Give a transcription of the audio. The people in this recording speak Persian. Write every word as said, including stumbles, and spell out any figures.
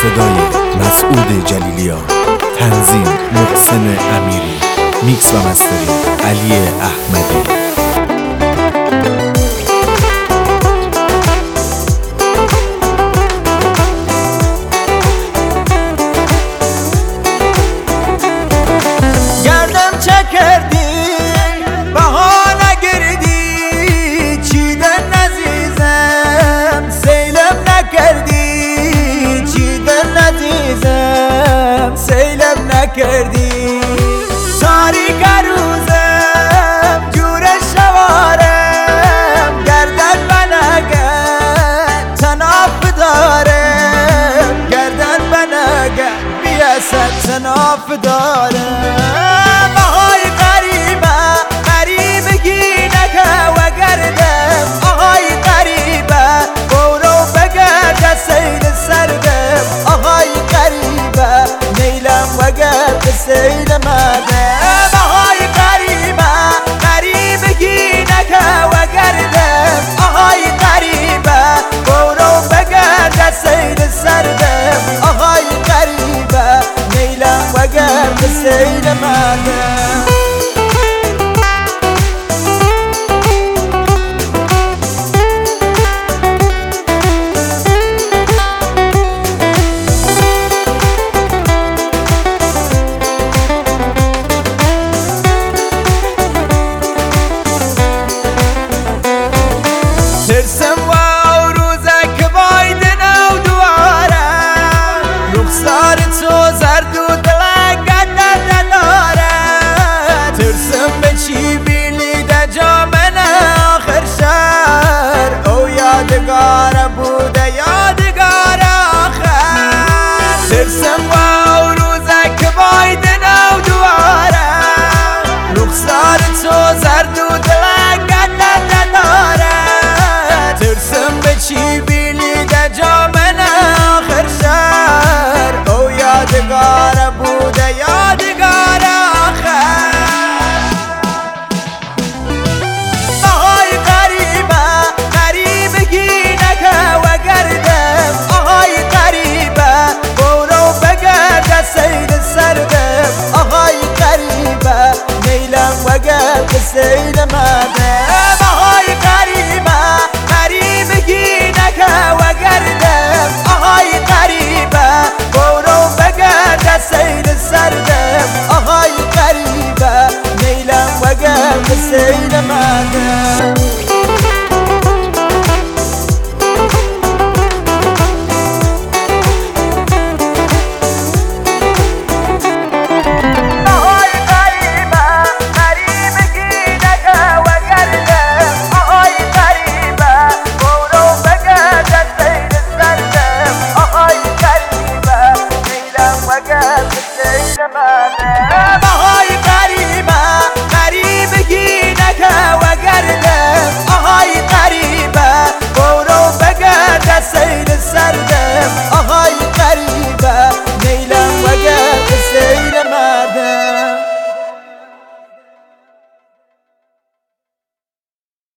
صدای مسعود جلیلیان، تنظیم محسن امیری، میکس و مستری علی احمدی. گردم چه کردی بهانه گردی چیدن عزیزم سیلم نکردی چیدن عزیزم سیلم نکردی تاریک روزم جور شوارم گردن بنگن تناف دارم گردن بنگن بیاسد تناف دارم سیل مادم آهای قریبه قریب گینکه و گردم آهای قریبه برو بگرد سیل سردم آهای قریبه نیلم و گرد سیل مادم ترسم و روزک باید نو دوارم رخسار تو زرد و دلنگت نداره ترسم به چی بینیده جا من آخر شهر او یادگار بوده یادگار آخر ترسم و روزک باید نو دوارم رخسار تو زرد و دلنگت نداره ترسم به چی بینیده جا من آخر شهر او یادگار بوده یادگار آخر آهای قریبه قریب گینکه و گردم آهای قریبه برو بگرد سیل سردم آهای قریبه نیلم و گرد سیل مادم آهای قریبه قریب گینکه و گردم آهای قریبه برو بگرد سیل سردم آهای قریبه نیلم و گرد سیل مادم I got the state of my